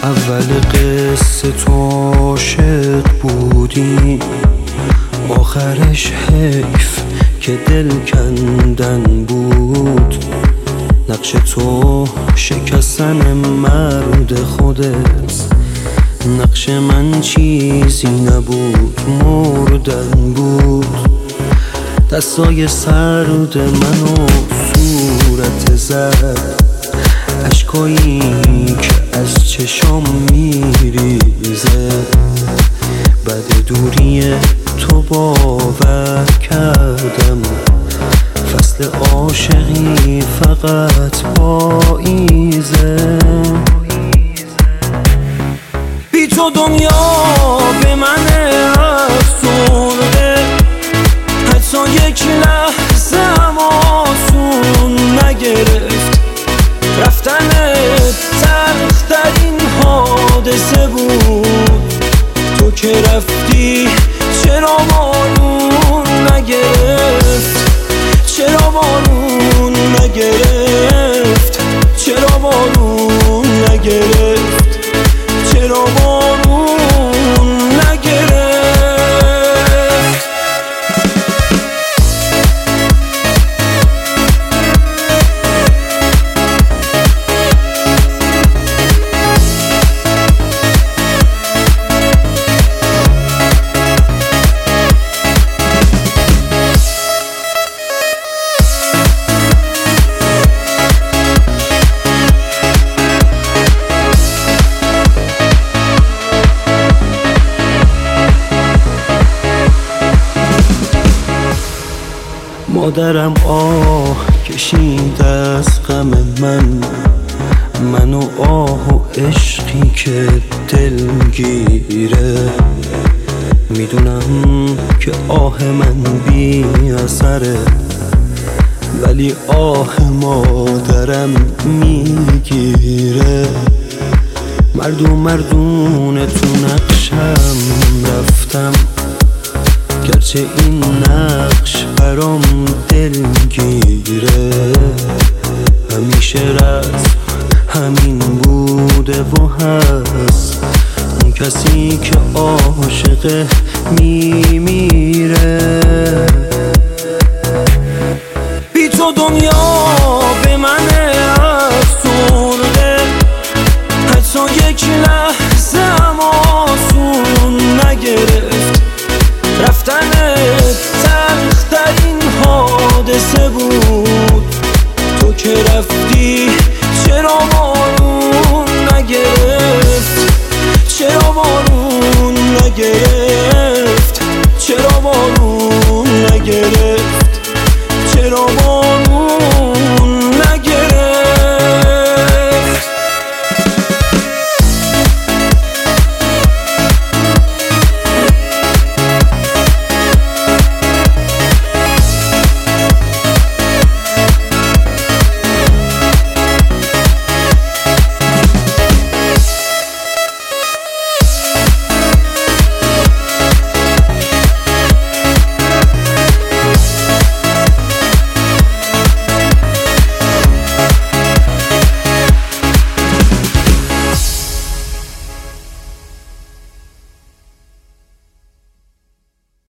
اول قصه تو عاشق بودی، آخرش حیف که دل کندن بود. نقش تو شکستن مرد خودت، نقش من چیزی نبود مردن بود. دستای سرد منو صورت زد، اشکایی که از چشام میریزه. بعد دوری تو باور کردم فصل عاشقی فقط پاییزه. بی تو دنیا به من افسرده، حتی یک لحظه هم آسون نگرفت. رفتنت تلخترین حادثه بود. تو که رفتی چرا بارون نگرفت؟ چرا بارون نگرفت؟ چرا بارون نگرفت؟ چرا بارون نگرفت؟ مادرم آه کشید از غم من و آه و عشقی که دلگیره. میدونم که آه من بی اثره، ولی آه مادرم میگیره. مردونه تو نقشم رفتم، گرچه این نقش برام دلگیره. همیشه رسم همین بوده و هست، اون کسی که عاشق میمیره. بی تو دنیا به من افسرده، حتی یک لحظه هم آسون نگرفت. رفتنت تلخترین حادثه بود.